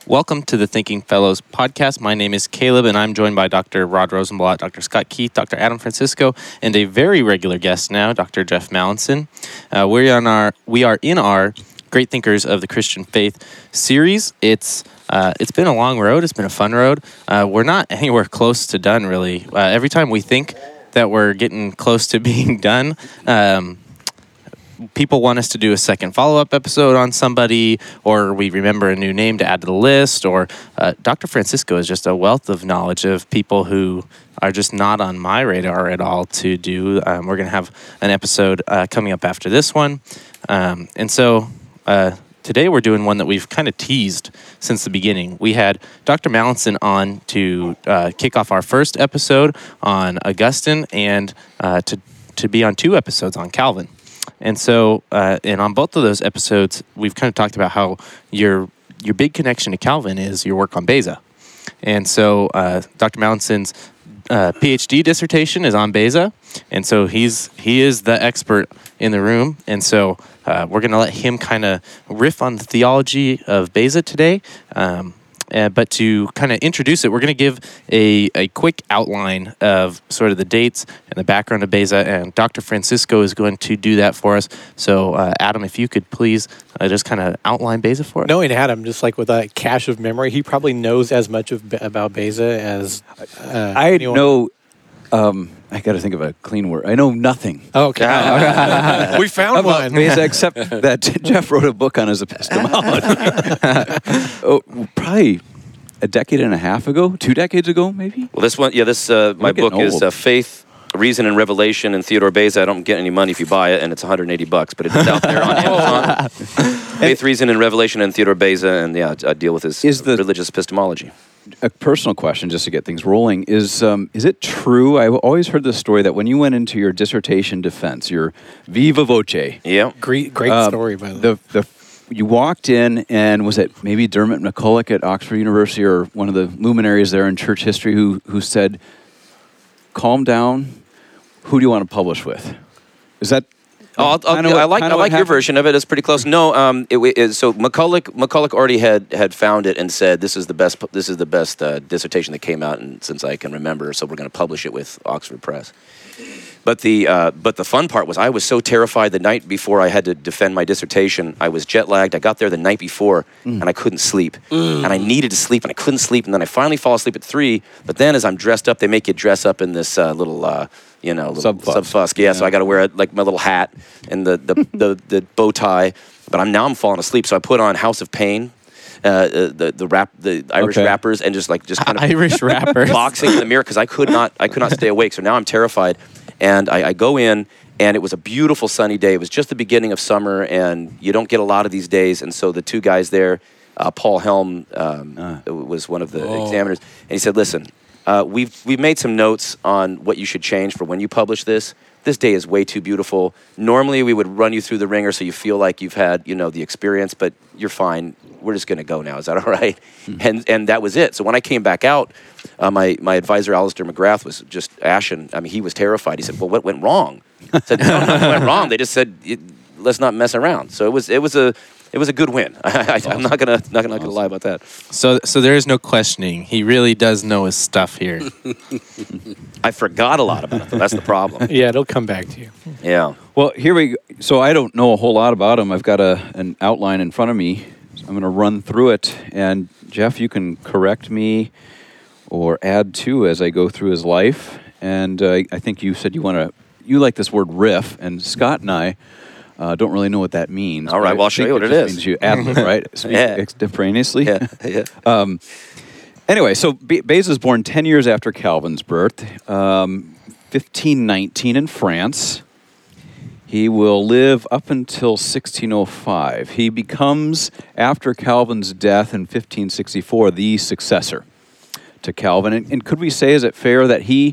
Welcome to the Thinking Fellows podcast. My name is Caleb, and I'm joined by Dr. Rod Rosenblatt, Dr. Scott Keith, Dr. Adam Francisco, and a very regular guest now, Dr. Jeff Mallinson. We are in our Great Thinkers of the Christian Faith series. It's been a long road. It's been a fun road. We're not anywhere close to done, really. Every time we think that we're getting close to being done, people want us to do a second follow-up episode on somebody, or we remember a new name to add to the list, or Dr. Francisco is just a wealth of knowledge of people who are just not on my radar at all to do. We're going to have an episode coming up after this one. And so today we're doing one that we've kind of teased since the beginning. We had Dr. Mallinson on to kick off our first episode on Augustine and to be on 2 episodes on Calvin. And so, and on both of those episodes, we've kind of talked about how your big connection to Calvin is your work on Beza. And so, Dr. Mallinson's PhD dissertation is on Beza, and so he is the expert in the room. And so, we're going to let him kind of riff on the theology of Beza today. But to kind of introduce it, we're going to give a quick outline of sort of the dates and the background of Beza, and Dr. Francisco is going to do that for us. So, Adam, if you could please just kind of outline Beza for us. Knowing Adam, just like with a cache of memory, he probably knows as much about Beza as I anyone. know. I got to think of a clean word. I know nothing. Okay. We found one. Beza, except that Jeff wrote a book on his epistemology. Probably a decade and a half ago, 2 decades ago, maybe. Well, this one, my book is Faith, Reason, and Revelation, and Theodore Beza. I don't get any money if you buy it, and it's $180, but it's out there on Amazon. Faith, Reason, and Revelation, and Theodore Beza, and I deal with his religious epistemology. A personal question, just to get things rolling, is it true? I've always heard the story that when you went into your dissertation defense, your viva voce. Yeah. Great story, by the way. You walked in, and was it maybe Dermot McCulloch at Oxford University or one of the luminaries there in church history who said, calm down, who do you want to publish with? Is that... I like your version of it. It's pretty close. No, so McCulloch already had found it and said this is the best dissertation that came out since I can remember. So we're going to publish it with Oxford Press. But the fun part was I was so terrified the night before I had to defend my dissertation. I was jet lagged. I got there the night before and I couldn't sleep, and I needed to sleep and I couldn't sleep. And then I finally fall asleep at 3. But then as I'm dressed up, they make you dress up in this little sub-fusk. Yeah, so I got to wear like my little hat and the bow tie. But I'm falling asleep. So I put on House of Pain, the Irish rappers, and just kind of Irish rappers boxing in the mirror because I could not stay awake. So now I'm terrified, and I go in. And it was a beautiful sunny day. It was just the beginning of summer, and you don't get a lot of these days. And so the 2 guys there, Paul Helm was one of the examiners, and he said, "Listen, we've made some notes on what you should change for when you publish this. This day is way too beautiful. Normally we would run you through the ringer so you feel like you've had the experience, but you're fine. We're just going to go now. Is that all right?" And that was it. So when I came back out, my advisor Alistair McGrath was just ashen. I mean, he was terrified. He said, "Well, what went wrong?" I said, "No, nothing went wrong. They just said let's not mess around." So it was a good win. I'm not gonna lie about that. So there is no questioning. He really does know his stuff here. I forgot a lot about it, though. That's the problem. Yeah, it'll come back to you. Yeah. Well, here we go. So I don't know a whole lot about him. I've got an outline in front of me. So I'm going to run through it. And Jeff, you can correct me or add to as I go through his life. And I think you said you like this word riff, and Scott and I don't really know what that means. All right, well, I'll show you what it is. Means you ad-lib, right? Speak extemporaneously. Yeah. Anyway, so Beza is born 10 years after Calvin's birth, 1519 in France. He will live up until 1605. He becomes, after Calvin's death in 1564, the successor to Calvin. And could we say, is it fair that he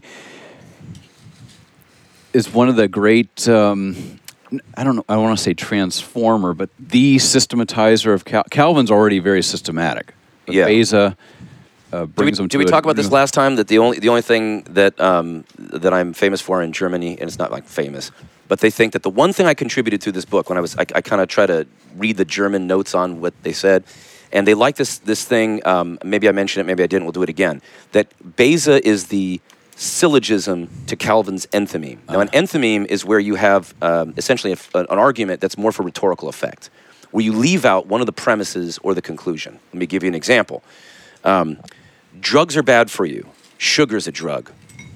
is one of the great... I don't know. I want to say transformer, but the systematizer of Calvin's already very systematic. But yeah. Beza brings him to. Did we talk about this last time? That the only thing that I'm famous for in Germany, and it's not like famous, but they think that the one thing I contributed to this book when I kind of try to read the German notes on what they said, and they like this thing. Maybe I mentioned it, maybe I didn't. We'll do it again. That Beza is the syllogism to Calvin's enthymeme. Now, an enthymeme is where you have essentially an argument that's more for rhetorical effect, where you leave out one of the premises or the conclusion. Let me give you an example. Drugs are bad for you. Sugar's a drug.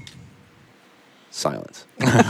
Silence.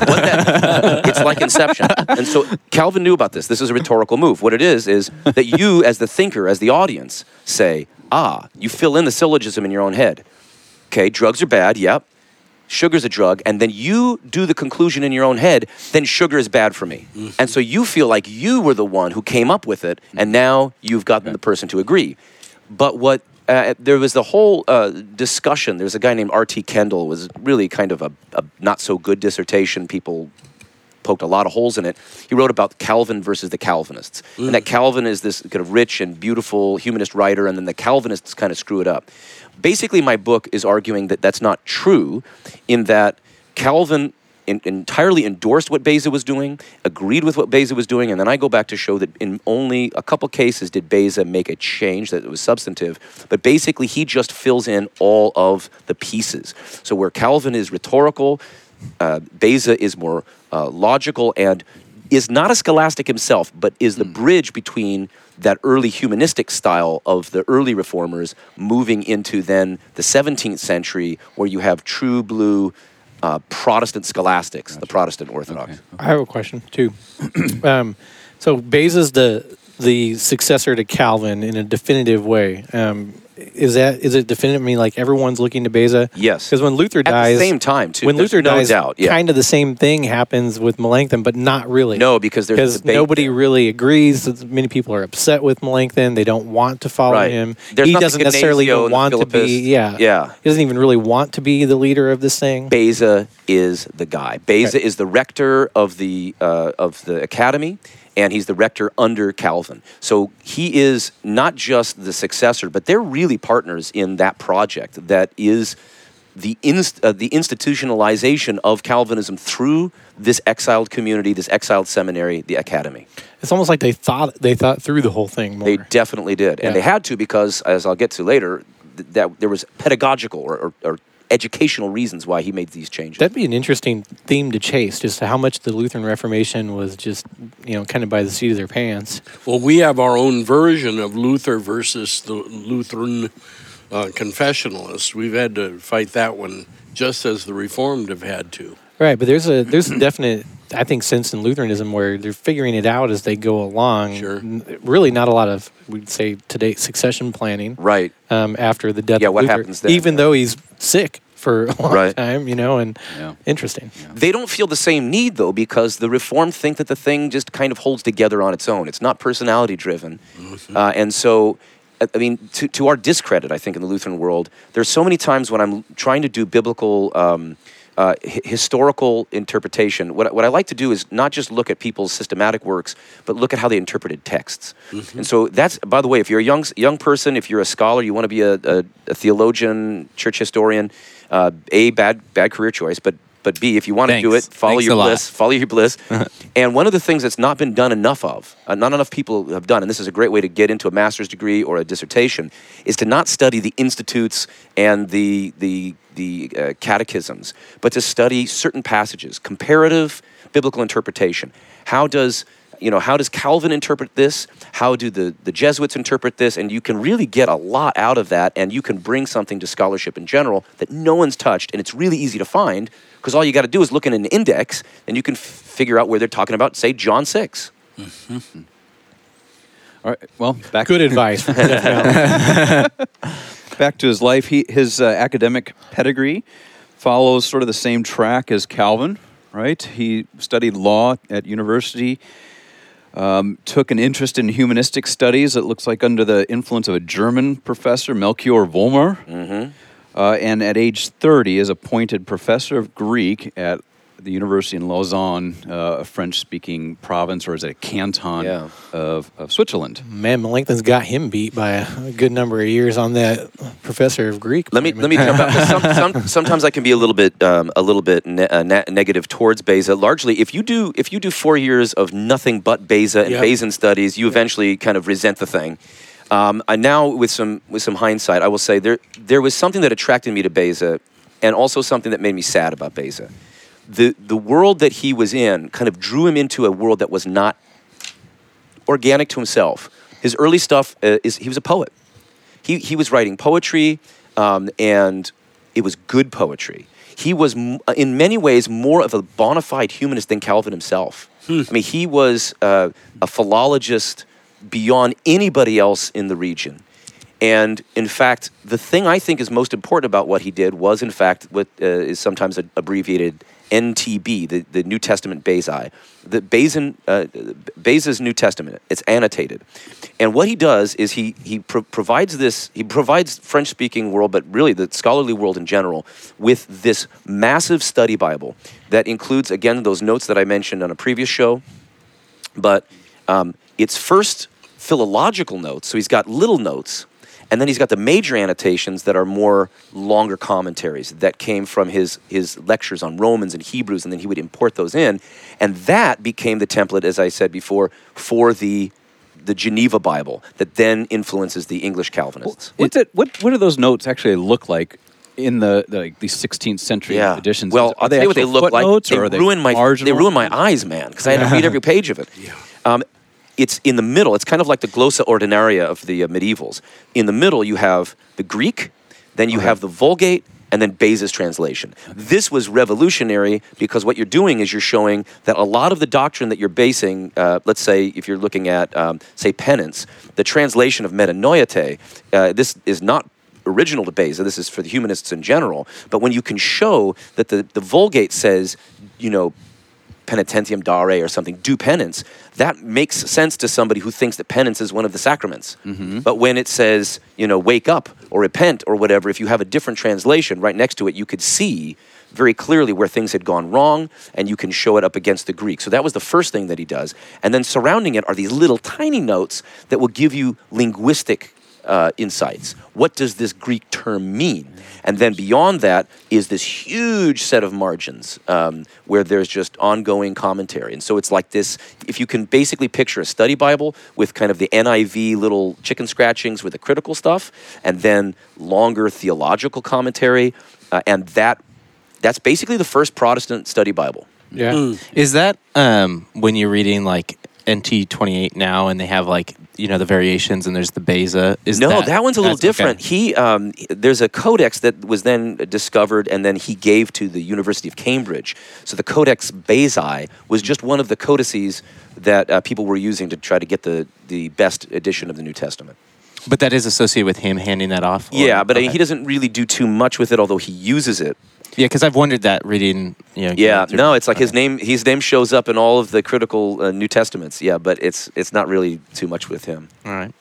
It's like Inception. And so Calvin knew about this. This is a rhetorical move. What it is that you, as the thinker, as the audience, say, you fill in the syllogism in your own head. Okay, drugs are bad, yep. Sugar's a drug, and then you do the conclusion in your own head, then sugar is bad for me. Mm-hmm. And so you feel like you were the one who came up with it, and now you've gotten the person to agree. But what there was the whole discussion. There's a guy named R.T. Kendall. It was really kind of a not-so-good dissertation. People poked a lot of holes in it. He wrote about Calvin versus the Calvinists. And that Calvin is this kind of rich and beautiful humanist writer, and then the Calvinists kind of screw it up. Basically, my book is arguing that that's not true, in that Calvin entirely endorsed what Beza was doing, agreed with what Beza was doing, and then I go back to show that in only a couple cases did Beza make a change that was substantive, but basically he just fills in all of the pieces. So where Calvin is rhetorical, Beza is more logical and is not a scholastic himself, but is the bridge between that early humanistic style of the early reformers moving into then the 17th century, where you have true blue Protestant scholastics, the Protestant Orthodox. Okay. I have a question too. So Beza's the successor to Calvin in a definitive way. Is it definitive? I mean, like everyone's looking to Beza? Yes. Because when Luther dies, at the same time too. When Luther no dies, doubt, yeah. kind of the same thing happens with Melanchthon, but not really. No, because there's debate nobody there. really agrees. Many people are upset with Melanchthon. They don't want to follow Right. him. There's He nothing doesn't necessarily Ignazio even and the want to be. Philippists. Yeah. Yeah. He doesn't even really want to be the leader of this thing. Beza is the guy. Beza Right. is the rector of the academy, and he's the rector under Calvin. So he is not just the successor, but they're really partners in that project that is the institutionalization of Calvinism through this exiled community, this exiled seminary, the academy. It's almost like they thought through the whole thing more. They definitely did. And Yeah. they had to because, as I'll get to later, that there was pedagogical or educational reasons why he made these changes. That'd be an interesting theme to chase, just how much the Lutheran Reformation was just, kind of by the seat of their pants. Well, we have our own version of Luther versus the Lutheran confessionalists. We've had to fight that one just as the Reformed have had to. Right, but there's a definite, I think, sense in Lutheranism where they're figuring it out as they go along. Sure. Really not a lot of, we'd say today, succession planning. Right. After the death Yeah, of what Luther, happens then, even yeah. though he's sick for a long Right. time, and Yeah. interesting. They don't feel the same need, though, because the Reformed think that the thing just kind of holds together on its own. It's not personality-driven. And so, I mean, to our discredit, I think, in the Lutheran world, there's so many times when I'm trying to do biblical historical interpretation. What I like to do is not just look at people's systematic works, but look at how they interpreted texts. And so that's, by the way, if you're a young person, if you're a scholar, you want to be a theologian, church historian, A, bad career choice, but B, if you want to do it, Thanks. follow Thanks your a lot. bliss, follow your bliss. And one of the things that's not been done enough of, not enough people have done, and this is a great way to get into a master's degree or a dissertation, is to not study the institutes and the catechisms, but to study certain passages, comparative biblical interpretation. How does Calvin interpret this? How do the Jesuits interpret this? And you can really get a lot out of that, and you can bring something to scholarship in general that no one's touched, and it's really easy to find, because all you got to do is look in an index, and you can figure out where they're talking about, say, John 6. All right. Well, back Good advice. From Jeff Allen. back to his life. His academic pedigree follows sort of the same track as Calvin, right? He studied law at university, took an interest in humanistic studies, it looks like under the influence of a German professor, Melchior Volmar. And at age 30 is appointed professor of Greek at the university in Lausanne, a French-speaking province, or is it a canton of Switzerland? Man, Melanchthon's got him beat by a good number of years on that professor of Greek. Let me jump out. Sometimes I can be a little bit negative towards Beza. Largely, if you do 4 years of nothing but Beza and Yep. Bazan studies, you eventually kind of resent the thing. I now, with some hindsight, I will say there was something that attracted me to Beza, and also something that made me sad about Beza. The world that he was in kind of drew him into a world that was not organic to himself. His early stuff he was a poet. He was writing poetry, and it was good poetry. He was, in many ways, more of a bona fide humanist than Calvin himself. I mean, he was a philologist beyond anybody else in the region. And, in fact, the thing I think is most important about what he did was, in fact, what is sometimes abbreviated NTB, the New Testament Bezai. The Beza's New Testament, it's annotated. And what he does is he provides French-speaking world, but really the scholarly world in general, with this massive study Bible that includes, again, those notes that I mentioned on a previous show. But it's first philological notes, so he's got little notes, and then he's got the major annotations that are more longer commentaries that came from his lectures on Romans and Hebrews, and then he would import those in. And that became the template, as I said before, for the Geneva Bible that then influences the English Calvinists. What do those notes actually look like in the 16th century editions? Well, I'll tell you what they look like. They ruin my eyes, man, because I had to read every page of it. It's in the middle. It's kind of like the glossa ordinaria of the medievals. In the middle, you have the Greek, then you have the Vulgate, and then Beza's translation. This was revolutionary because what you're doing is you're showing that a lot of the doctrine that you're basing, let's say if you're looking at, say, penance, the translation of metanoiete, this is not original to Beza. This is for the humanists in general. But when you can show that the Vulgate says, penitentiam dare or something, do penance, that makes sense to somebody who thinks that penance is one of the sacraments. Mm-hmm. But when it says, wake up or repent or whatever, if you have a different translation right next to it, you could see very clearly where things had gone wrong, and you can show it up against the Greek. So that was the first thing that he does. And then surrounding it are these little tiny notes that will give you linguistic insights. What does this Greek term mean? And then beyond that is this huge set of margins where there's just ongoing commentary. And so it's like this, if you can basically picture a study Bible with kind of the NIV little chicken scratchings with the critical stuff, and then longer theological commentary, and that's basically the first Protestant study Bible. Yeah. Is that when you're reading like NT 28 now, and they have like the variations, and there's the Beza? That one's a little different. Okay. There's a codex that was then discovered, and then he gave to the University of Cambridge. So the Codex Bezae was just one of the codices that people were using to try to get the best edition of the New Testament. But that is associated with him handing that off? Yeah, but he doesn't really do too much with it, although he uses it. Yeah, because I've wondered that reading. It's like his name shows up in all of the critical New Testaments. Yeah, but it's not really too much with him. All right.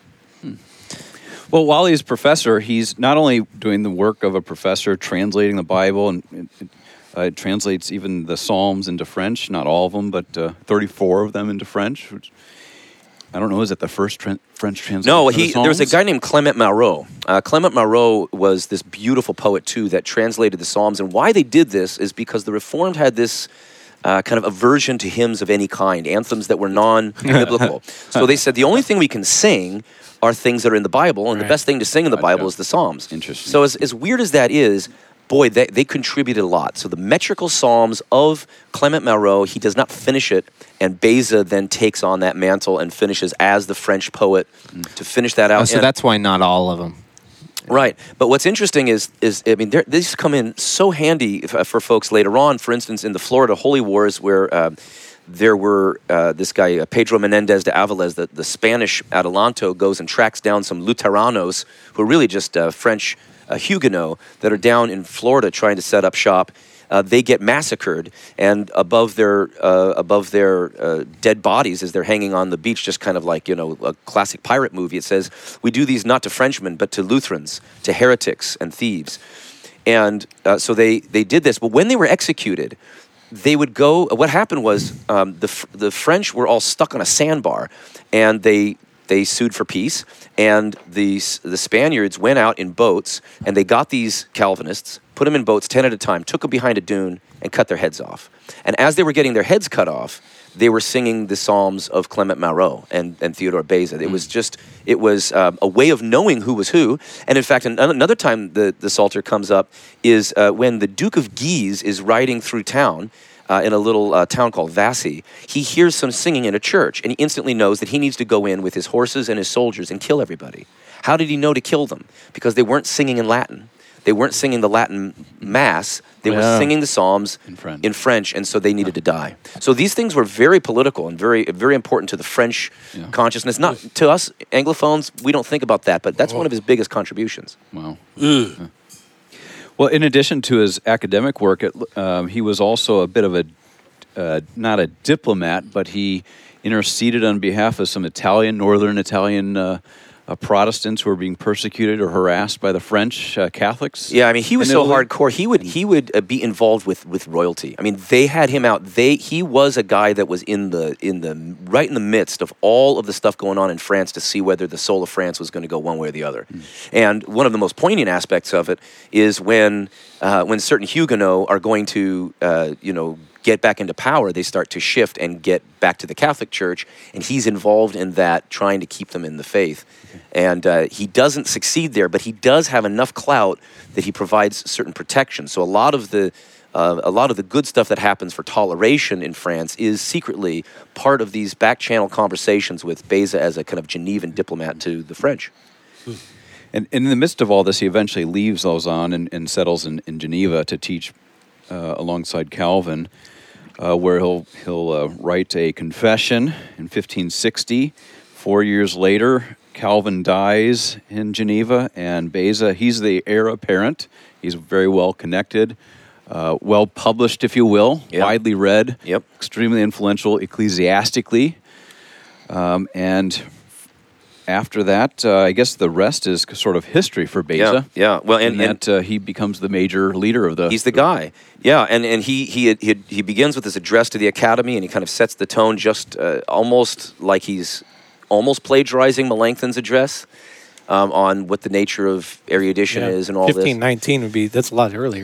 Well, while he's professor, he's not only doing the work of a professor, translating the Bible, and it translates even the Psalms into French. Not all of them, but 34 of them into French. Which, I don't know, is it the first French translation? No, there was a guy named Clement Marot. Clement Marot was this beautiful poet, too, that translated the Psalms. And why they did this is because the Reformed had this kind of aversion to hymns of any kind, anthems that were non-biblical. So they said the only thing we can sing are things that are in the Bible, and the best thing to sing in the Bible is the Psalms. Interesting. So as weird as that is, boy, they contributed a lot. So the metrical Psalms of Clement Marot, he does not finish it, and Beza then takes on that mantle and finishes as the French poet to finish that out. So that's why not all of them. Right. But what's interesting is these come in so handy for folks later on. For instance, in the Florida Holy Wars, where there were this guy, Pedro Menendez de Avilés, the Spanish Adelanto, goes and tracks down some Luteranos, who are really just French Huguenot, that are down in Florida trying to set up shop. They get massacred, and above their dead bodies as they're hanging on the beach, just kind of like a classic pirate movie, it says, "We do these not to Frenchmen, but to Lutherans, to heretics and thieves." And so they did this. But when they were executed, they would go. What happened was the French were all stuck on a sandbar, and they sued for peace, and the Spaniards went out in boats, and they got these Calvinists, put them in boats 10 at a time, took them behind a dune, and cut their heads off. And as they were getting their heads cut off, they were singing the Psalms of Clement Marot and Theodore Beza. It was a way of knowing who was who. And in fact, another time the Psalter comes up is when the Duke of Guise is riding through town in a little town called Vassy. He hears some singing in a church, and he instantly knows that he needs to go in with his horses and his soldiers and kill everybody. How did he know to kill them? Because they weren't singing in Latin. They weren't singing the Latin Mass. They were singing the Psalms in French, and so they needed to die. So these things were very political and very, very important to the French consciousness. Not to us Anglophones, we don't think about that, but that's one of his biggest contributions. Wow. Well, in addition to his academic work, he was also a bit of not a diplomat, but he interceded on behalf of some northern Italian Protestants who were being persecuted or harassed by the French Catholics. Yeah, I mean, he was so hardcore. He would be involved with royalty. I mean, they had him out. He was a guy that was right in the midst of all of the stuff going on in France to see whether the soul of France was going to go one way or the other. And one of the most poignant aspects of it is when certain Huguenots are going to get back into power, they start to shift and get back to the Catholic Church, and he's involved in that, trying to keep them in the faith. And he doesn't succeed there, but he does have enough clout that he provides certain protection. So a lot of the good stuff that happens for toleration in France is secretly part of these back-channel conversations with Beza as a kind of Genevan diplomat to the French. And in the midst of all this, he eventually leaves Lausanne and settles in Geneva to teach alongside Calvin, where he'll write a confession in 1560. 4 years later, Calvin dies in Geneva, and Beza, he's the heir apparent. He's very well connected, well published, if you will, widely read, extremely influential ecclesiastically, and after that, I guess the rest is sort of history for Beza. Yeah. Well, and he becomes the major leader of the. He's the guy. Yeah, and he begins with his address to the academy, and he kind of sets the tone, just almost like he's almost plagiarizing Melanchthon's address on what the nature of erudition is and all 1519 would be, that's a lot earlier.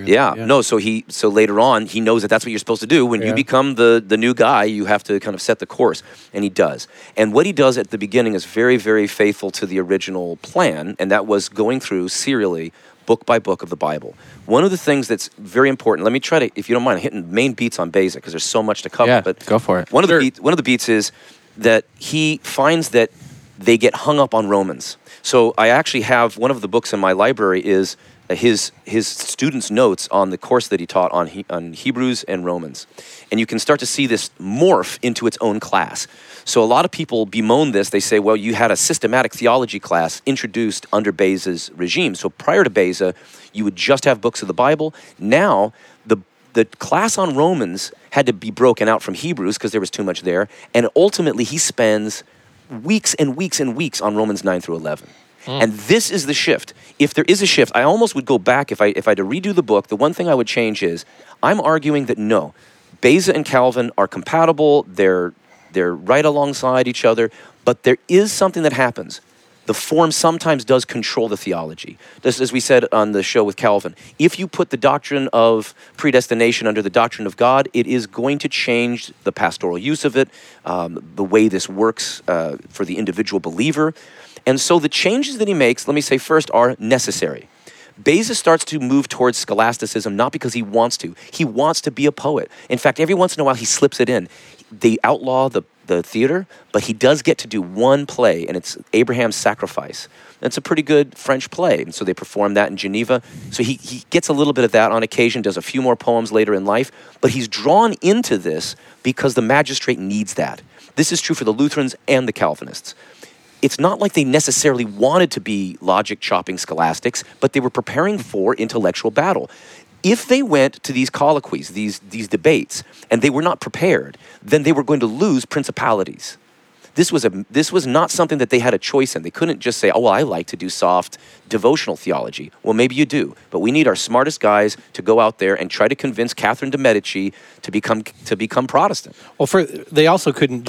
So later on, he knows that that's what you're supposed to do. When you become the new guy, you have to kind of set the course, and he does. And what he does at the beginning is very, very faithful to the original plan, and that was going through serially, book by book of the Bible. One of the things that's very important, let me try to, if you don't mind, hitting main beats on Beza, because there's so much to cover. Yeah, but go for it. One of the beats is that he finds that they get hung up on Romans. So I actually have one of the books in my library is his students' notes on the course that he taught on Hebrews and Romans. And you can start to see this morph into its own class. So a lot of people bemoan this. They say, well, you had a systematic theology class introduced under Beza's regime. So prior to Beza, you would just have books of the Bible. Now, the class on Romans had to be broken out from Hebrews because there was too much there. And ultimately, he spends weeks and weeks and weeks on Romans 9 through 11. And this is the shift. If there is a shift, I almost would go back, if I had to redo the book, the one thing I would change is, I'm arguing that no, Beza and Calvin are compatible, they're right alongside each other, but there is something that happens. The form sometimes does control the theology. Just as we said on the show with Calvin, if you put the doctrine of predestination under the doctrine of God, it is going to change the pastoral use of it, the way this works for the individual believer. And so the changes that he makes, let me say first, are necessary. Beza starts to move towards scholasticism, not because he wants to. He wants to be a poet. In fact, every once in a while, he slips it in. They outlaw the theater, but he does get to do one play, and it's Abraham's Sacrifice. It's a pretty good French play, and so they perform that in Geneva. So he gets a little bit of that on occasion, does a few more poems later in life, but he's drawn into this because the magistrate needs that. This is true for the Lutherans and the Calvinists. It's not like they necessarily wanted to be logic-chopping scholastics, but they were preparing for intellectual battle. If they went to these colloquies, these debates, and they were not prepared, then they were going to lose principalities. This was not something that they had a choice in. They couldn't just say, "Oh, well, I like to do soft devotional theology." Well, maybe you do, but we need our smartest guys to go out there and try to convince Catherine de Medici to become Protestant. Well, they also couldn't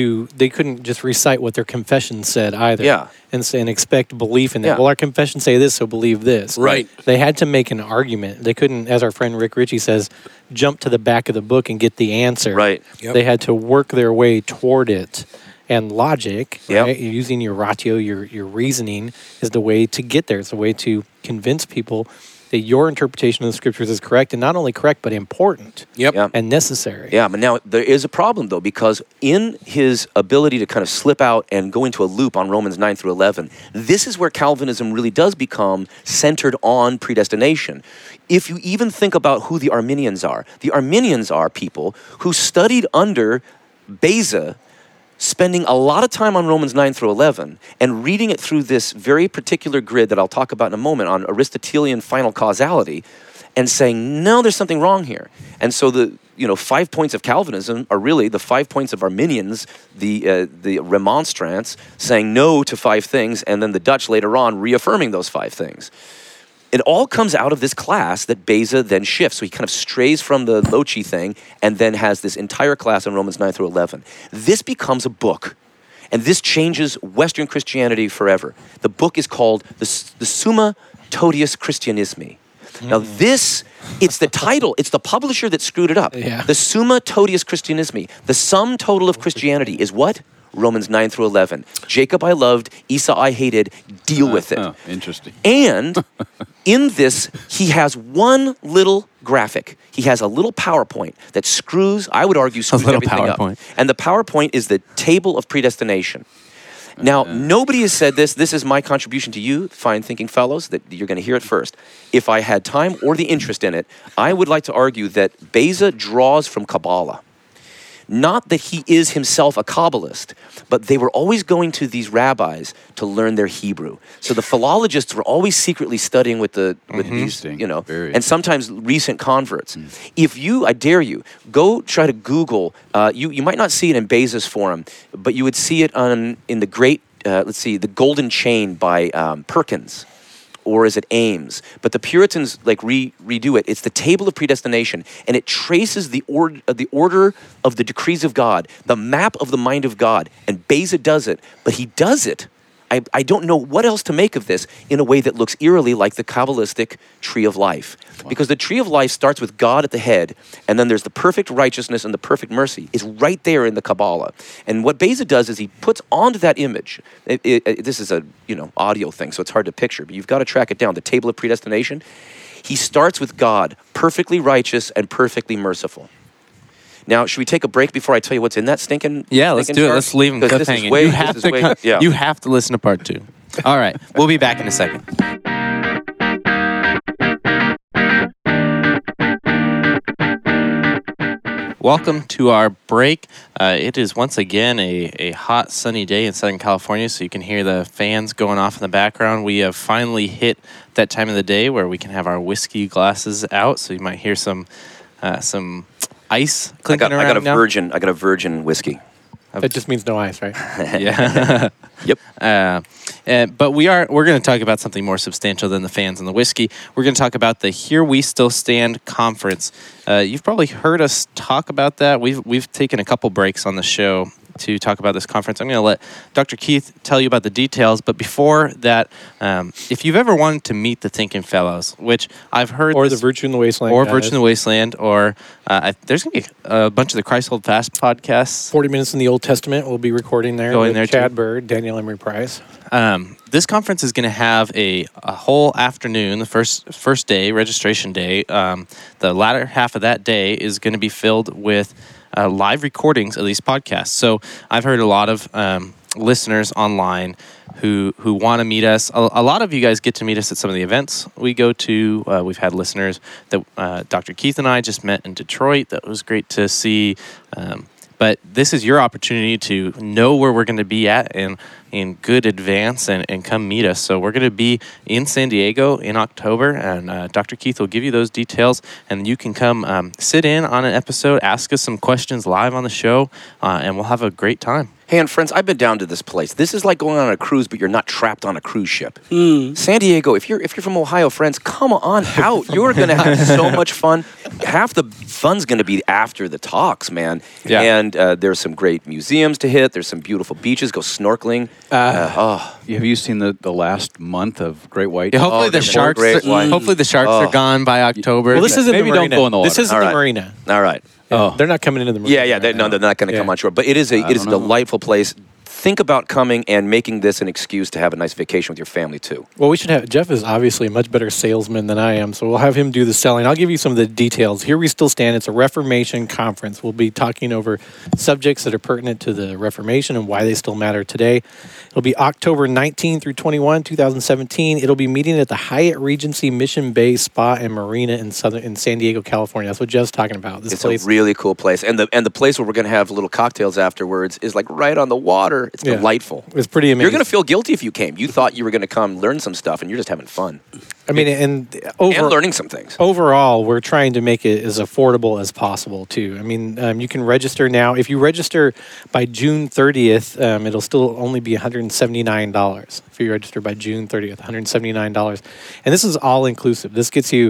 just recite what their confession said either. Yeah. And expect belief in that. Yeah. Well, our confession say this, so believe this. Right. They had to make an argument. They couldn't, as our friend Rick Ritchie says, jump to the back of the book and get the answer. Right. Yep. They had to work their way toward it. And logic, Yep. right? Using your ratio, your reasoning is the way to get there. It's a way to convince people that your interpretation of the scriptures is correct, and not only correct, but important Yep. Yeah. and necessary. Yeah, but now there is a problem, though, because in his ability to kind of slip out and go into a loop on Romans 9 through 11, this is where Calvinism really does become centered on predestination. If you even think about who the Arminians are people who studied under Beza, spending a lot of time on Romans 9 through 11 and reading it through this very particular grid that I'll talk about in a moment on Aristotelian final causality, and saying, no, there's something wrong here. And so the 5 points of Calvinism are really the 5 points of Arminians, the Remonstrants, saying no to 5 things, and then the Dutch later on reaffirming those 5 things. It all comes out of this class that Beza then shifts. So he kind of strays from the Lochi thing and then has this entire class on Romans 9 through 11. This becomes a book, and this changes Western Christianity forever. The book is called the Summa Totius Christianismi. Now it's the title, it's the publisher that screwed it up. Yeah. The Summa Totius Christianismi, the sum total of Christianity is what? Romans 9 through 11. Jacob I loved, Esau I hated, deal with it. Oh, interesting. And in this, he has one little graphic. He has a little PowerPoint that screws everything up. PowerPoint. And the PowerPoint is the table of predestination. Now, nobody has said this. This is my contribution to you, fine thinking fellows, that you're going to hear it first. If I had time or the interest in it, I would like to argue that Beza draws from Kabbalah. Not that he is himself a Kabbalist, but they were always going to these rabbis to learn their Hebrew. So the philologists were always secretly studying with these, Interesting. Very and sometimes recent converts. If I dare you, go try to Google. You might not see it in Beza's forum, but you would see it in the great. The Golden Chain by Perkins. Or is it Ames? But the Puritans redo it. It's the table of predestination, and it traces the order of the decrees of God, the map of the mind of God. And Beza does it, but he does it. I don't know what else to make of this in a way that looks eerily like the Kabbalistic tree of life. Wow. Because the tree of life starts with God at the head, and then there's the perfect righteousness and the perfect mercy is right there in the Kabbalah. And what Beza does is he puts onto that image, this is a audio thing, so it's hard to picture, but you've got to track it down, the table of predestination. He starts with God, perfectly righteous and perfectly merciful. Now, should we take a break before I tell you what's in that stinking? Yeah, let's do it. chart? Let's leave them 'Cause this is cliffhanging. way- You this have is to way- yeah. You have to listen to part 2. All right, we'll be back in a second. Welcome to our break. It is once again a hot, sunny day in Southern California, so you can hear the fans going off in the background. We have finally hit that time of the day where we can have our whiskey glasses out, so you might hear some ice clinking around I got a now. virgin. I got a virgin whiskey. That just means no ice, right? Yeah. Yep. But we're going to talk about something more substantial than the fans and the whiskey. We're going to talk about the Here We Still Stand conference. You've probably heard us talk about that. We've taken a couple breaks on the show to talk about this conference. I'm going to let Dr. Keith tell you about the details. But before that, if you've ever wanted to meet the Thinking Fellows, which I've heard, Or the Virtue in the Wasteland. or guys. Virtue in the Wasteland, or there's going to be a bunch of the Christ Hold Fast podcasts. 40 Minutes in the Old Testament we'll be recording there Going with there, Chad too. Bird, Daniel Emery Price. This conference is going to have a whole afternoon, the first day, registration day. The latter half of that day is going to be filled with live recordings of these podcasts. So I've heard a lot of listeners online who want to meet us. A lot of you guys get to meet us at some of the events we go to. We've had listeners that Dr. Keith and I just met in Detroit. That was great to see. But this is your opportunity to know where we're going to be at and in good advance and come meet us. So we're going to be in San Diego in October, and Dr. Keith will give you those details, and you can come sit in on an episode, ask us some questions live on the show, and we'll have a great time. Hey, and friends, I've been down to this place. This is like going on a cruise, but you're not trapped on a cruise ship. San Diego, if you're from Ohio, friends, come on out. You're going to have so much fun. Half the fun's going to be after the talks, man. Yeah. And there's some great museums to hit. There's some beautiful beaches. Go snorkeling. Have you seen the last month of Great White? Yeah, hopefully the there's sharks. great white. Hopefully the sharks are gone by October. Well, this isn't Maybe the don't marina. go in the water. This isn't All the right. marina. All right. Oh. They're not coming into the marina. Yeah, they're not going to come on shore. But it is a don't know. delightful place. Think about coming and making this an excuse to have a nice vacation with your family, too. Well, we should have. Jeff is obviously a much better salesman than I am, so we'll have him do the selling. I'll give you some of the details. Here we still stand. It's a Reformation conference. We'll be talking over subjects that are pertinent to the Reformation and why they still matter today. It'll be October 19 through 21, 2017. It'll be meeting at the Hyatt Regency Mission Bay Spa and Marina in San Diego, California. That's what Jeff's talking about. This It's place. a really cool place. And the place where we're going to have little cocktails afterwards is like right on the water. It's Yeah. delightful. It's pretty amazing. You're going to feel guilty if you came. You thought you were going to come learn some stuff, and you're just having fun I mean, and and learning some things. overall, we're trying to make it as affordable as possible, too. I mean, you can register now. If you register by June 30th, it'll still only be $179. If you register by June 30th, $179. And this is all inclusive. This gets you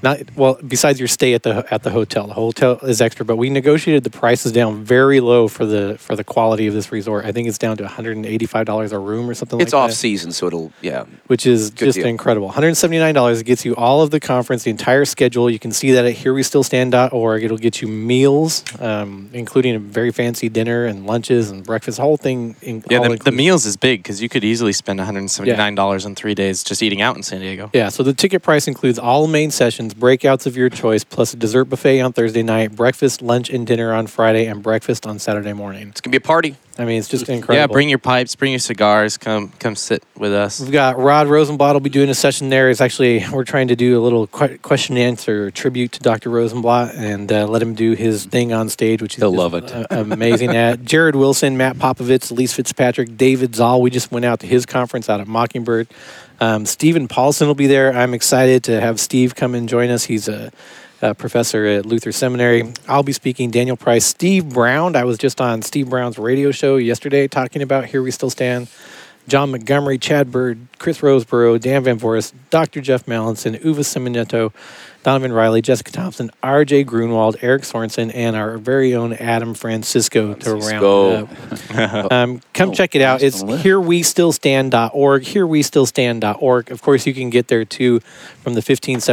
besides your stay at the hotel. The hotel is extra, but we negotiated the prices down very low for the quality of this resort. I think it's down to $185 a room or something It's like off that. season, so it'll, Which is Good just deal. incredible. $179 gets you all of the conference, the entire schedule. You can see that at herewestillstand.org. It'll get you meals, including a very fancy dinner and lunches and breakfast, the whole thing. Yeah, all the inclusive. meals is big because you could easily spend $179 in 3 days just eating out in San Diego. Yeah, so the ticket price includes all main sessions, breakouts of your choice, plus a dessert buffet on Thursday night, breakfast, lunch, and dinner on Friday, and breakfast on Saturday morning. It's going to be a party. I mean, it's just incredible. Yeah, bring your pipes, bring your cigars, come sit with us. We've got Rod Rosenblatt will be doing a session there. It's actually, we're trying to do a little question and answer tribute to Dr. Rosenblatt and let him do his thing on stage, which is He'll just, love it. Amazing at. Jared Wilson, Matt Popovitz, Elise Fitzpatrick, David Zoll. We just went out to his conference out at Mockingbird. Stephen Paulson will be there. I'm excited to have Steve come and join us. He's a professor at Luther Seminary. I'll be speaking. Daniel Price, Steve Brown. I was just on Steve Brown's radio show yesterday talking about Here We Still Stand. John Montgomery, Chad Bird, Chris Roseborough, Dan Van Voris, Dr. Jeff Mallinson, Uwe Simoneto, Donovan Riley, Jessica Thompson, R.J. Grunwald, Eric Sorensen, and our very own Adam Francisco to round it up. Come check it out. It's herewestillstand.org, herewestillstand.org. Of course, you can get there, too, from the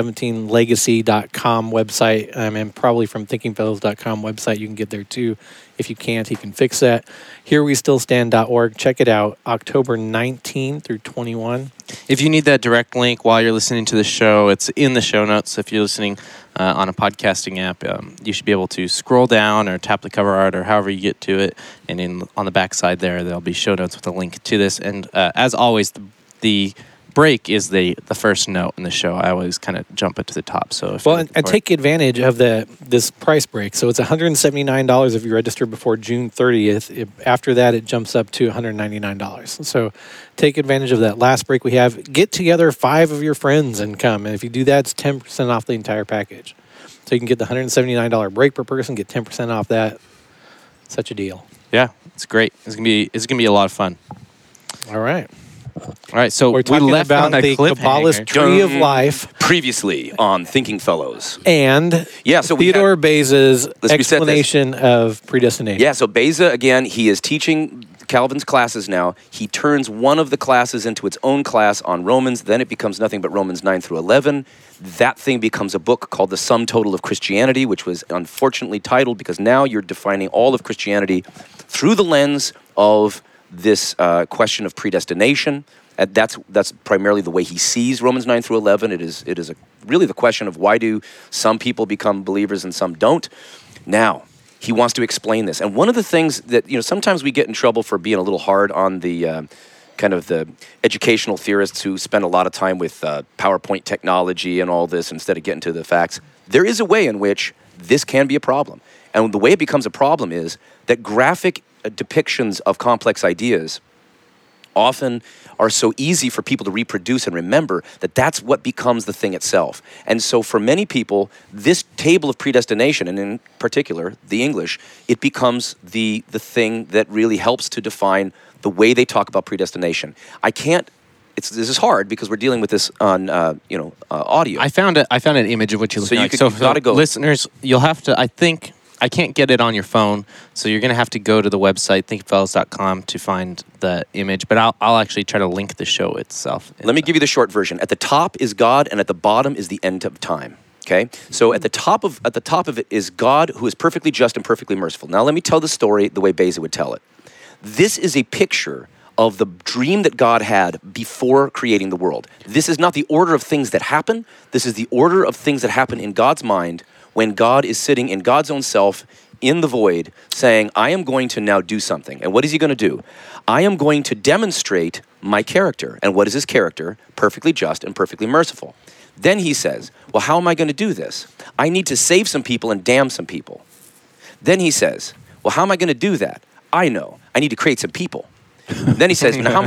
1517legacy.com website and probably from thinkingfellows.com website. You can get there, too. If you can't, he can fix that. Herewestillstand.org. Check it out. October 19 through 21. If you need that direct link while you're listening to the show, it's in the show notes. If you're listening on a podcasting app, you should be able to scroll down or tap the cover art or however you get to it. And on the back side there'll be show notes with a link to this. And as always, the break is the first note in the show. I always kind of jump it to the top. So if and take advantage of this price break. So it's $179 if you register before June 30th. After that, it jumps up to $199. So take advantage of that last break we have. Get together 5 of your friends and come. And if you do that, it's 10% off the entire package. So you can get the $179 break per person, get 10% off that. Such a deal. Yeah, it's great. It's gonna be a lot of fun. All right. All right, so We're we talking left about on a the Kabbalist cliffhanger. Tree of Life Previously on Thinking Fellows. and Yeah, so we Theodore Beza's Let's reset this. explanation of predestination. Yeah, so Beza, again, he is teaching Calvin's classes now. He turns one of the classes into its own class on Romans. Then it becomes nothing but Romans 9 through 11. That thing becomes a book called The Sum Total of Christianity, which was unfortunately titled because now you're defining all of Christianity through the lens of this question of predestination. And that's primarily the way he sees Romans 9 through 11. It is really the question of why do some people become believers and some don't. Now, he wants to explain this. And one of the things that, sometimes we get in trouble for being a little hard on the kind of the educational theorists who spend a lot of time with PowerPoint technology and all this instead of getting to the facts. There is a way in which this can be a problem. And the way it becomes a problem is that graphic depictions of complex ideas often are so easy for people to reproduce and remember that that's what becomes the thing itself. And so for many people, this table of predestination, and in particular, the English, it becomes the thing that really helps to define the way they talk about predestination. This is hard because we're dealing with this on audio. I found an image of what you're looking So at. you've gotta go. Listeners, you'll have to, I can't get it on your phone, so you're going to have to go to the website, thinkfellows.com, to find the image. But I'll actually try to link the show itself. Let me give you the short version. At the top is God, and at the bottom is the end of time. Okay? So at the top of it is God, who is perfectly just and perfectly merciful. Now let me tell the story the way Beza would tell it. This is a picture of the dream that God had before creating the world. This is not the order of things that happen. This is the order of things that happen in God's mind when God is sitting in God's own self in the void saying, I am going to now do something. And what is he going to do? I am going to demonstrate my character. And what is his character? Perfectly just and perfectly merciful. Then he says, well, how am I going to do this? I need to save some people and damn some people. Then he says, well, how am I going to do that? I know. I need to create some people. Then he says, now how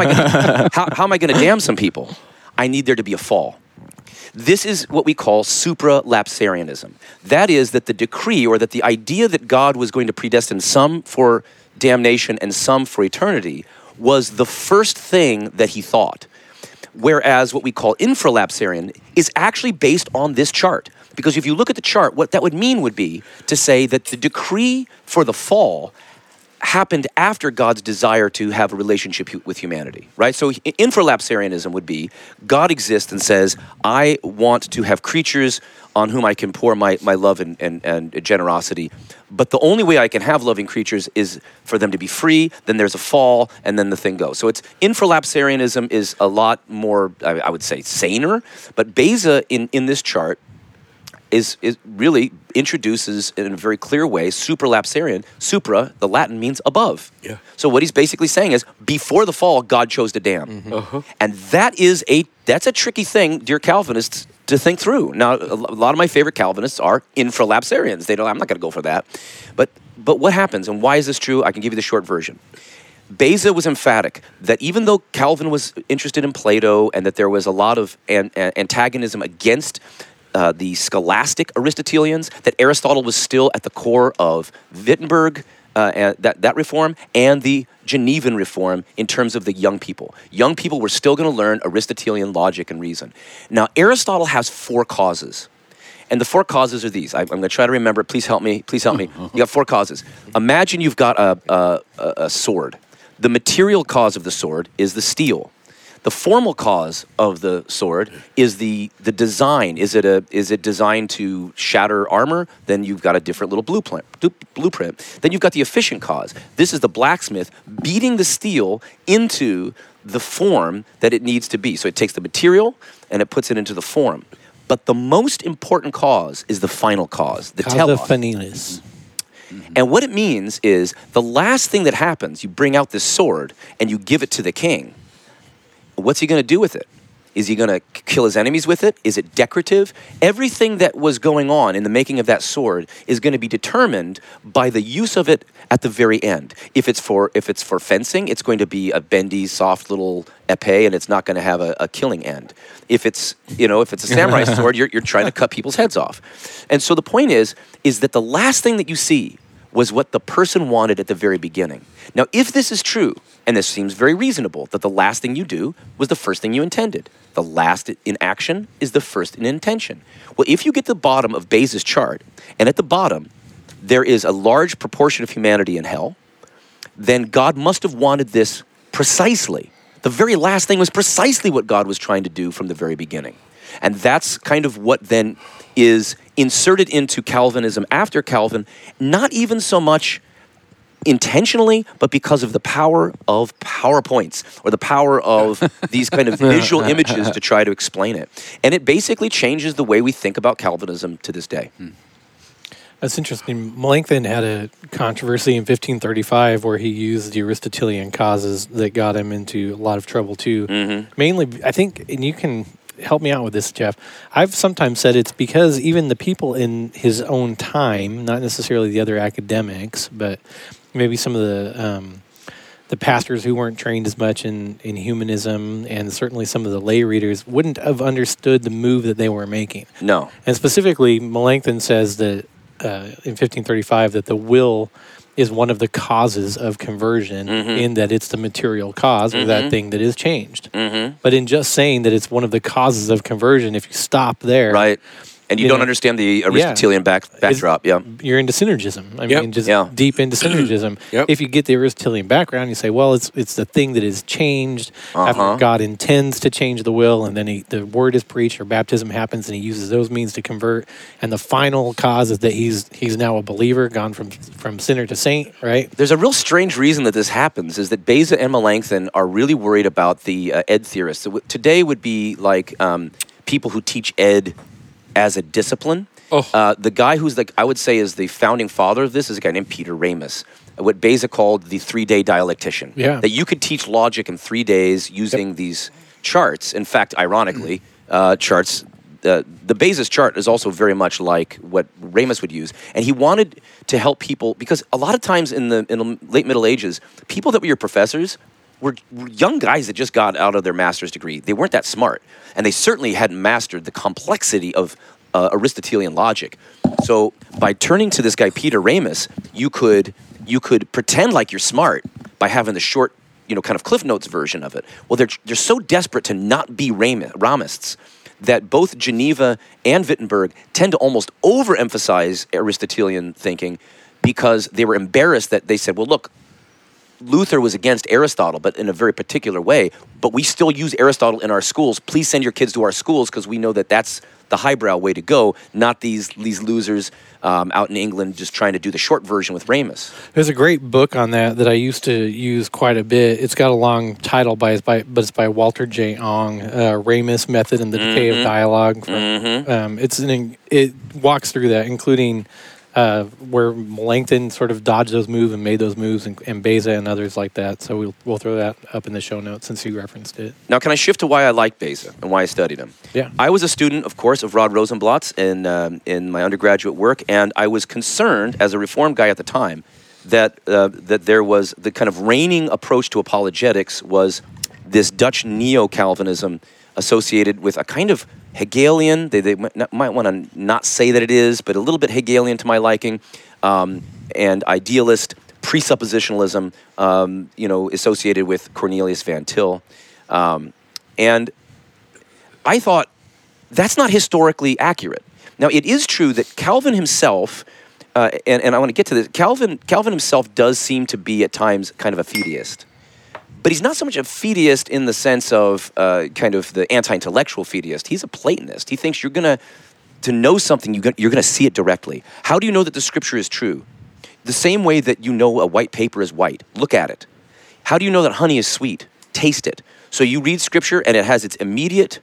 am I going to damn some people? I need there to be a fall. This is what we call supralapsarianism. That is that the decree, or that the idea that God was going to predestine some for damnation and some for eternity, was the first thing that he thought. Whereas what we call infralapsarian is actually based on this chart. Because if you look at the chart, what that would mean would be to say that the decree for the fall happened after God's desire to have a relationship with humanity, right? So infralapsarianism would be God exists and says, I want to have creatures on whom I can pour my love and generosity. But the only way I can have loving creatures is for them to be free. Then there's a fall, and then the thing goes. So infralapsarianism is a lot more, I would say, saner. But Beza in this chart is really introduces in a very clear way supralapsarian. Supra, the Latin, means above. Yeah. So what he's basically saying is, before the fall, God chose to damn. Mm-hmm. Uh-huh. And that's a tricky thing, dear Calvinists, to think through. Now, a lot of my favorite Calvinists are infralapsarians. I'm not going to go for that. But what happens, and why is this true? I can give you the short version. Beza was emphatic that even though Calvin was interested in Plato and that there was a lot of antagonism against the scholastic Aristotelians, that Aristotle was still at the core of Wittenberg, and that reform, and the Genevan reform in terms of the young people. Young people were still going to learn Aristotelian logic and reason. Now, Aristotle has 4 causes. And the 4 causes are these. I'm going to try to remember. Please help me. Please help me. You got 4 causes. Imagine you've got a sword. The material cause of the sword is the steel. The formal cause of the sword is the design. Is it designed to shatter armor? Then you've got a different little blueprint. Then you've got the efficient cause. This is the blacksmith beating the steel into the form that it needs to be. So it takes the material and it puts it into the form. But the most important cause is the final cause, the telos. Causa finilis. And what it means is the last thing that happens, you bring out this sword and you give it to the king. What's he going to do with it? Is he going to kill his enemies with it? Is it decorative? Everything that was going on in the making of that sword is going to be determined by the use of it at the very end. If it's for fencing, it's going to be a bendy, soft little epee, and it's not going to have a killing end. If it's a samurai sword, you're trying to cut people's heads off. And so the point is that the last thing that you see was what the person wanted at the very beginning. Now, if this is true, and this seems very reasonable, that the last thing you do was the first thing you intended. The last in action is the first in intention. Well, if you get to the bottom of Beza's chart, and at the bottom, there is a large proportion of humanity in hell, then God must have wanted this precisely. The very last thing was precisely what God was trying to do from the very beginning. And that's kind of what then is inserted into Calvinism after Calvin, not even so much intentionally, but because of the power of PowerPoints or the power of these kind of visual images to try to explain it. And it basically changes the way we think about Calvinism to this day. That's interesting. Melanchthon had a controversy in 1535 where he used the Aristotelian causes that got him into a lot of trouble too. Mm-hmm. Mainly, I think, and you can help me out with this, Jeff. I've sometimes said it's because even the people in his own time, not necessarily the other academics, but maybe some of the pastors who weren't trained as much in humanism, and certainly some of the lay readers, wouldn't have understood the move that they were making. No. And specifically, Melanchthon says that in 1535 that the will is one of the causes of conversion, in that it's the material cause or that thing that is changed. But in just saying that it's one of the causes of conversion, if you stop there, Right. And you don't understand the Aristotelian backdrop. Yeah. you're into synergism. I Yep. mean, just Yeah. deep into synergism. Yep. If you get the Aristotelian background, you say, well, it's the thing that is changed after God intends to change the will, and then the word is preached or baptism happens, and he uses those means to convert. And the final cause is that he's now a believer, gone from sinner to saint, right? There's a real strange reason that this happens is that Beza and Melanchthon are really worried about the ed theorists. So today would be like people who teach ed as a discipline. The guy who's I would say is the founding father of this is a guy named Peter Ramus, what Beza called the 3-day dialectician. Yeah. That you could teach logic in 3 days using these charts. In fact, ironically, charts. The Beza's chart is also very much like what Ramus would use, and he wanted to help people because a lot of times in the late Middle Ages, people that were your professors were young guys that just got out of their master's degree. They weren't that smart, and they certainly hadn't mastered the complexity of Aristotelian logic. So by turning to this guy Peter Ramus, you could pretend like you're smart by having the short, kind of Cliff Notes version of it. Well, they're so desperate to not be Ramists that both Geneva and Wittenberg tend to almost overemphasize Aristotelian thinking because they were embarrassed that they said, well, look, Luther was against Aristotle, but in a very particular way. But we still use Aristotle in our schools. Please send your kids to our schools because we know that that's the highbrow way to go, not these losers out in England just trying to do the short version with Ramus. There's a great book on that I used to use quite a bit. It's got a long title, but it's by Walter J. Ong, Ramus Method and the Decay of Dialogue. It walks through that, including where Melanchthon sort of dodged those moves and made those moves, and Beza and others like that. So we'll throw that up in the show notes since you referenced it. Now, can I shift to why I like Beza and why I studied him? Yeah. I was a student, of course, of Rod Rosenblatt's in my undergraduate work, and I was concerned, as a Reformed guy at the time, that there was the kind of reigning approach to apologetics was this Dutch neo-Calvinism associated with a kind of Hegelian, they might want to not say that it is, but a little bit Hegelian to my liking, and idealist presuppositionalism, associated with Cornelius Van Til. And I thought, that's not historically accurate. Now, it is true that Calvin himself, and I want to get to this, Calvin himself does seem to be at times kind of a fideist. But he's not so much a fideist in the sense of kind of the anti-intellectual fideist. He's a Platonist. He thinks you're going to know something, you're going to see it directly. How do you know that the scripture is true? The same way that you know a white paper is white. Look at it. How do you know that honey is sweet? Taste it. So you read scripture and it has its immediate...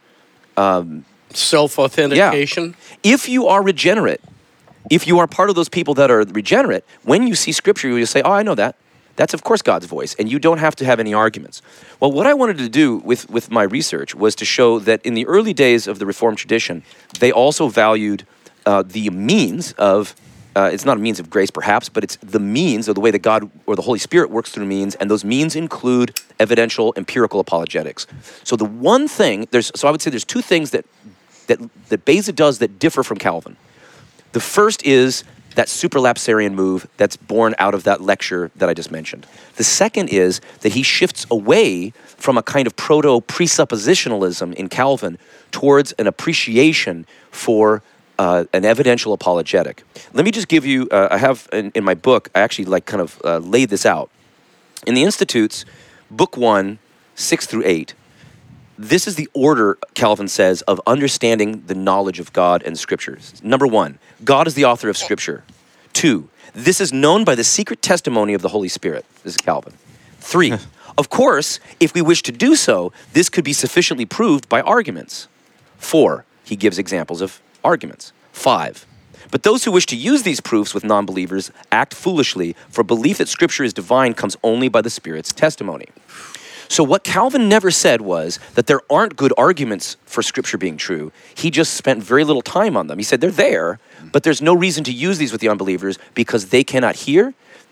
self-authentication? Yeah. If you are regenerate, if you are part of those people that are regenerate, when you see scripture, you just say, oh, I know that. That's, of course, God's voice, and you don't have to have any arguments. Well, what I wanted to do with my research was to show that in the early days of the Reformed tradition, they also valued the means of, it's not a means of grace perhaps, but it's the means of the way that God or the Holy Spirit works through means, and those means include evidential, empirical apologetics. So the one thing, I would say there's two things that Beza does that differ from Calvin. The first is that supralapsarian move that's born out of that lecture that I just mentioned. The second is that he shifts away from a kind of proto-presuppositionalism in Calvin towards an appreciation for an evidential apologetic. Let me just give you, I have in my book, I actually laid this out. In the Institutes, Book 1, 6 through 8, this is the order, Calvin says, of understanding the knowledge of God and Scriptures. Number 1, God is the author of Scripture. 2, this is known by the secret testimony of the Holy Spirit. This is Calvin. 3, of course, if we wish to do so, this could be sufficiently proved by arguments. 4, he gives examples of arguments. 5, but those who wish to use these proofs with non-believers act foolishly, for belief that Scripture is divine comes only by the Spirit's testimony. So what Calvin never said was that there aren't good arguments for Scripture being true. He just spent very little time on them. He said they're there, but there's no reason to use these with the unbelievers because they cannot hear,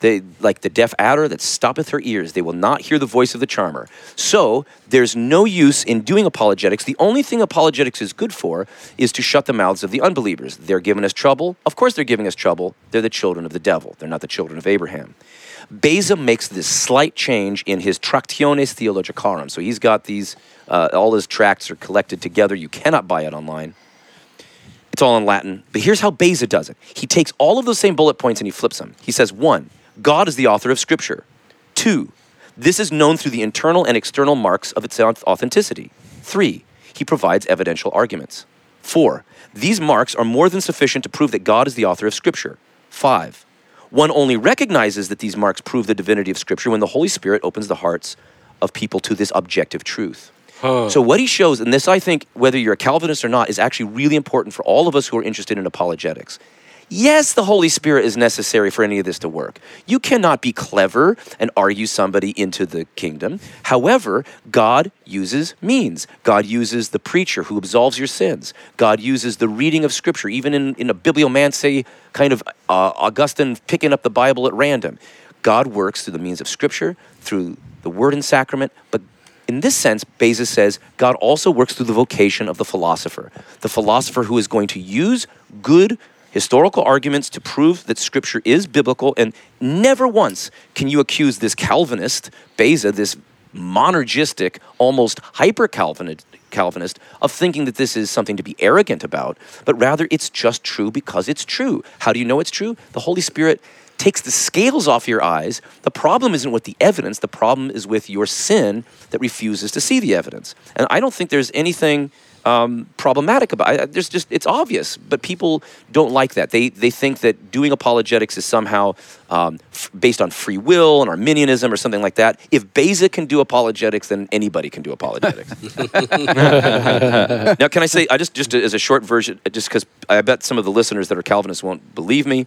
They, like the deaf adder that stoppeth her ears, they will not hear the voice of the charmer. So there's no use in doing apologetics. The only thing apologetics is good for is to shut the mouths of the unbelievers. They're giving us trouble. Of course they're giving us trouble. They're the children of the devil. They're not the children of Abraham. Beza makes this slight change in his Tractationes Theologicarum. So he's got these, all his tracts are collected together. You cannot buy it online. It's all in Latin. But here's how Beza does it. He takes all of those same bullet points and he flips them. He says, 1, God is the author of Scripture. 2, this is known through the internal and external marks of its authenticity. 3, he provides evidential arguments. 4, these marks are more than sufficient to prove that God is the author of Scripture. 5, one only recognizes that these marks prove the divinity of Scripture when the Holy Spirit opens the hearts of people to this objective truth. So what he shows, and this I think, whether you're a Calvinist or not, is actually really important for all of us who are interested in apologetics. Yes, the Holy Spirit is necessary for any of this to work. You cannot be clever and argue somebody into the kingdom. However, God uses means. God uses the preacher who absolves your sins. God uses the reading of Scripture, even in a bibliomancy kind of Augustine picking up the Bible at random. God works through the means of Scripture, through the Word and Sacrament, but in this sense, Beza says, God also works through the vocation of the philosopher who is going to use good historical arguments to prove that Scripture is biblical, and never once can you accuse this Calvinist, Beza, this monergistic, almost hyper-Calvinist, of thinking that this is something to be arrogant about, but rather it's just true because it's true. How do you know it's true? The Holy Spirit takes the scales off your eyes. The problem isn't with the evidence. The problem is with your sin that refuses to see the evidence. And I don't think there's anything problematic about it. There's just, it's obvious, but people don't like that. They think that doing apologetics is somehow based on free will and Arminianism or something like that. If Beza can do apologetics, then anybody can do apologetics. Now, can I say, I just as a short version, just because I bet some of the listeners that are Calvinists won't believe me,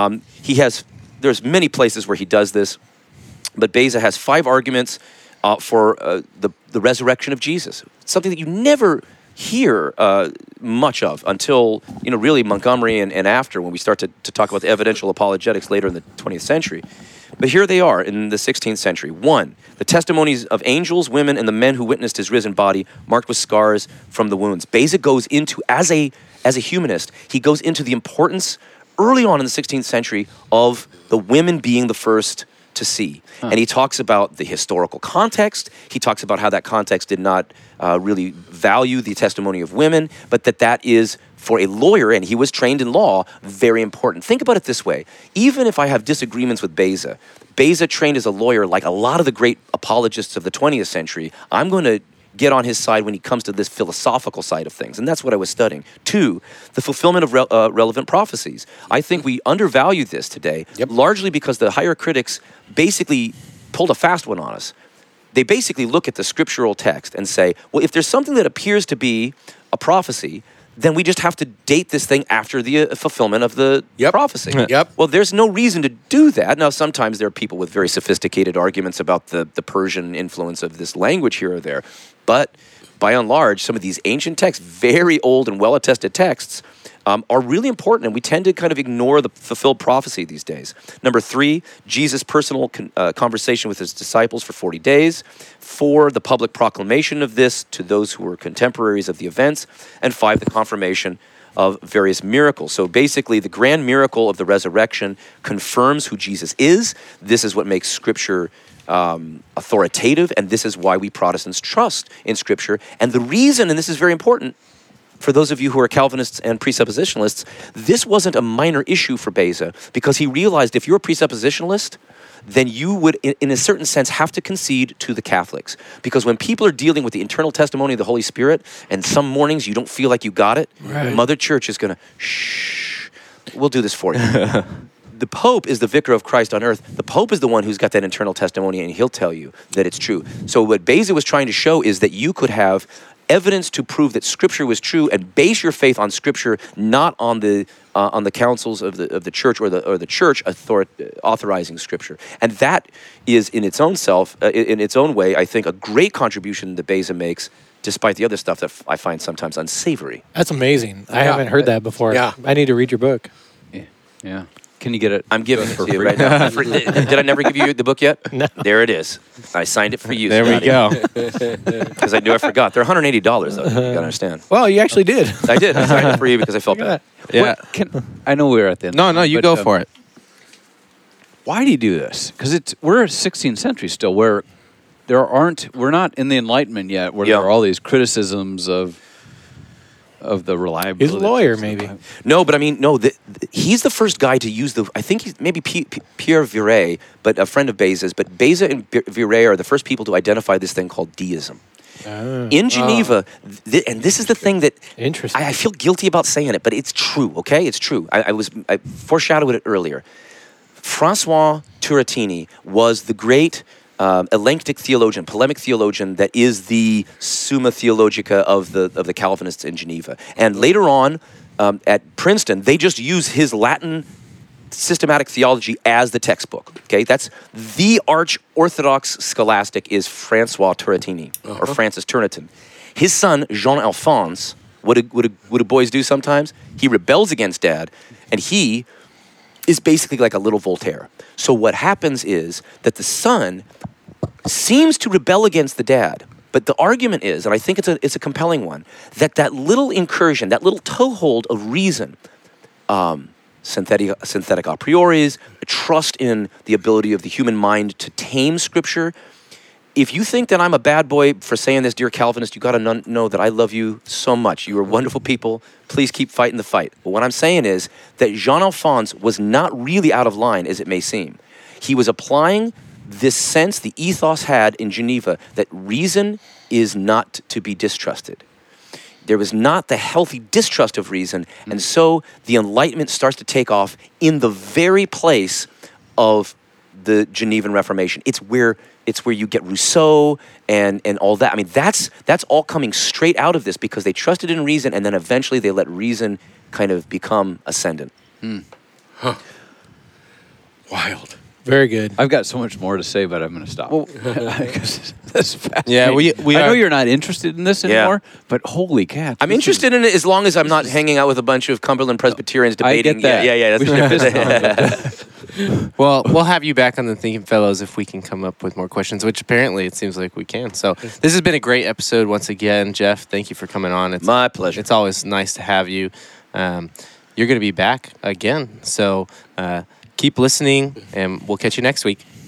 there's many places where he does this, but Beza has 5 arguments for the resurrection of Jesus. Something that you never hear much of until, really Montgomery and after, when we start to talk about the evidential apologetics later in the 20th century. But here they are in the 16th century. 1, the testimonies of angels, women, and the men who witnessed his risen body, marked with scars from the wounds. Beza goes into, as a humanist, he goes into the importance early on in the 16th century of the women being the first to see. And he talks about the historical context. He talks about how that context did not really value the testimony of women, but that is, for a lawyer, and he was trained in law, very important. Think about it this way. Even if I have disagreements with Beza trained as a lawyer, like a lot of the great apologists of the 20th century, I'm going to get on his side when he comes to this philosophical side of things. And that's what I was studying. 2, the fulfillment of relevant prophecies. I think we undervalue this today, largely because the higher critics basically pulled a fast one on us. They basically look at the scriptural text and say, well, if there's something that appears to be a prophecy, then we just have to date this thing after the fulfillment of the prophecy. Well, there's no reason to do that. Now, sometimes there are people with very sophisticated arguments about the Persian influence of this language here or there. But by and large, some of these ancient texts, very old and well-attested texts, are really important, and we tend to kind of ignore the fulfilled prophecy these days. Number 3, Jesus' personal conversation with his disciples for 40 days. 4, the public proclamation of this to those who were contemporaries of the events. And 5, the confirmation of various miracles. So basically, the grand miracle of the resurrection confirms who Jesus is. This is what makes Scripture authoritative, and this is why we Protestants trust in Scripture. And the reason, and this is very important, for those of you who are Calvinists and presuppositionalists, this wasn't a minor issue for Beza, because he realized if you're a presuppositionalist, then you would, in a certain sense, have to concede to the Catholics. Because when people are dealing with the internal testimony of the Holy Spirit, and some mornings you don't feel like you got it, Mother Church is going to, shh, we'll do this for you. The Pope is the vicar of Christ on earth. The Pope is the one who's got that internal testimony, and he'll tell you that it's true. So what Beza was trying to show is that you could have evidence to prove that Scripture was true and base your faith on Scripture, not on the councils of the church or the church authorizing Scripture. And that is in its own way, I think, a great contribution that Beza makes, despite the other stuff that I find sometimes unsavory. That's amazing. I haven't heard that before. Yeah. I need to read your book. Yeah. Can you get it? I'm giving it for to you free? right now. Did I never give you the book yet? No. There it is. I signed it for you. There we go. Because I knew I forgot. They're $180 though. You gotta understand. Well, you actually did. I did. I signed it for you because I felt Look at bad. Yeah. I know we're at the end. No, you but, go for it. Why do you do this? Because we're 16th century still, where we're not in the Enlightenment yet, where Yeah. there are all these criticisms of the reliability. He's a lawyer, maybe. No, but I mean, no. He's the first guy to use the. I think he's maybe Pierre Viret, but a friend of Beza's. But Beza and Viret are the first people to identify this thing called deism. In Geneva, and this is the thing that Interesting. I feel guilty about saying it, but it's true. Okay, it's true. I foreshadowed it earlier. Francois Turretini was the great Elenctic theologian, polemic theologian that is the Summa Theologica of the Calvinists in Geneva. And later on, at Princeton, they just use his Latin systematic theology as the textbook. Okay, that's the arch-Orthodox scholastic is Francois Turretini, or Francis Turretin. His son, Jean-Alphonse, what do boys do sometimes? He rebels against dad, and he is basically like a little Voltaire. So what happens is that the son seems to rebel against the dad, but the argument is, and I think it's a compelling one, that little incursion, that little toehold of reason, synthetic a prioris, a trust in the ability of the human mind to tame Scripture. If you think that I'm a bad boy for saying this, dear Calvinist, you got to know that I love you so much. You are wonderful people. Please keep fighting the fight. But what I'm saying is that Jean-Alphonse was not really out of line, as it may seem. He was applying this sense the ethos had in Geneva that reason is not to be distrusted. There was not the healthy distrust of reason, and so the Enlightenment starts to take off in the very place of the Genevan Reformation. It's where you get Rousseau and all that. I mean, that's all coming straight out of this because they trusted in reason, and then eventually they let reason kind of become ascendant. Wild. Very good. I've got so much more to say, but I'm going to stop. Well, Because that's fascinating. Yeah, we I know are- you're not interested in this Yeah. anymore, but holy cats. I'm this interested in it as long as I'm not hanging out with a bunch of Cumberland Presbyterians I debating. get that. Yeah. We should That's Well, we'll have you back on the Thinking Fellows if we can come up with more questions, which apparently it seems like we can. So this has been a great episode once again. Jeff, thank you for coming on. It's my pleasure. It's always nice to have you. You're going to be back again. So keep listening, and we'll catch you next week.